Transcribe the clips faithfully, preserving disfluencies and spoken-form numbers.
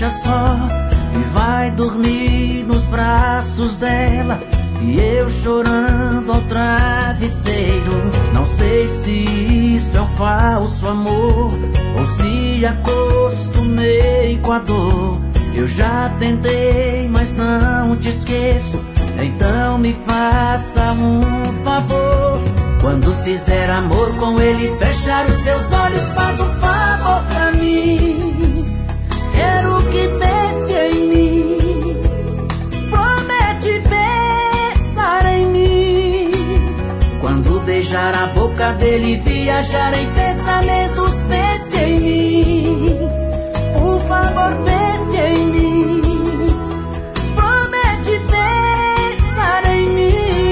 deixa só e vai dormir nos braços dela, e eu chorando ao travesseiro. Não sei se isso é um falso amor ou se acostumei com a dor. Eu já tentei, mas não te esqueço. Então me faça um favor. Quando fizer amor com ele, fechar os seus olhos, faz um favor pra mim. Quero que pense em mim. Promete pensar em mim. Quando beijar a boca dele, viajar em pensamentos, pense em mim. Por favor, pense em mim. Promete pensar em mim.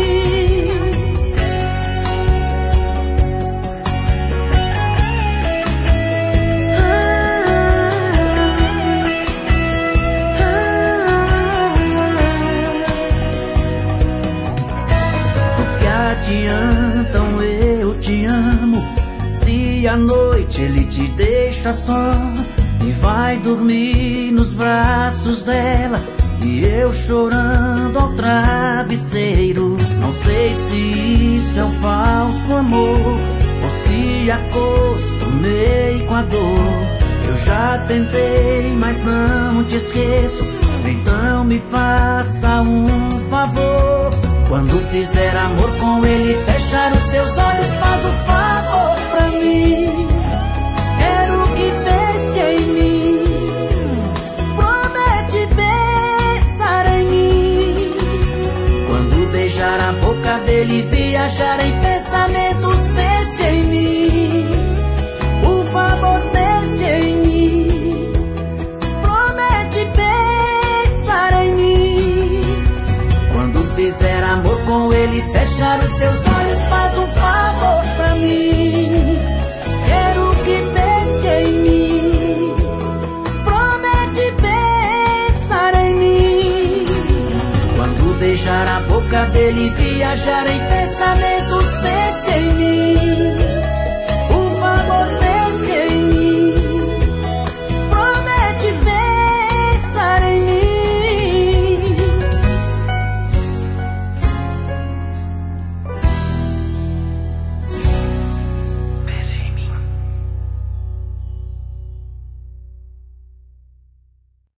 Adiantam eu te amo se à noite ele te deixa só e vai dormir nos braços dela, e eu chorando ao travesseiro. Não sei se isso é um falso amor ou se acostumei com a dor. Eu já tentei, mas não te esqueço. Então me faça um favor. Quando fizer amor com ele, fechar os seus olhos, faz um favor pra mim. Quero que pense em mim. Promete pensar em mim. Quando beijar a boca dele, viajar em pensamentos, pense em mim. Por favor, pense em mim. Promete pensar em mim. Quando fizer amor com ele, fechar os seus olhos, faz um favor pra mim. Quero que pense em mim. Promete pensar em mim. Quando beijar a boca dele, viajar em pensamentos, pense em mim.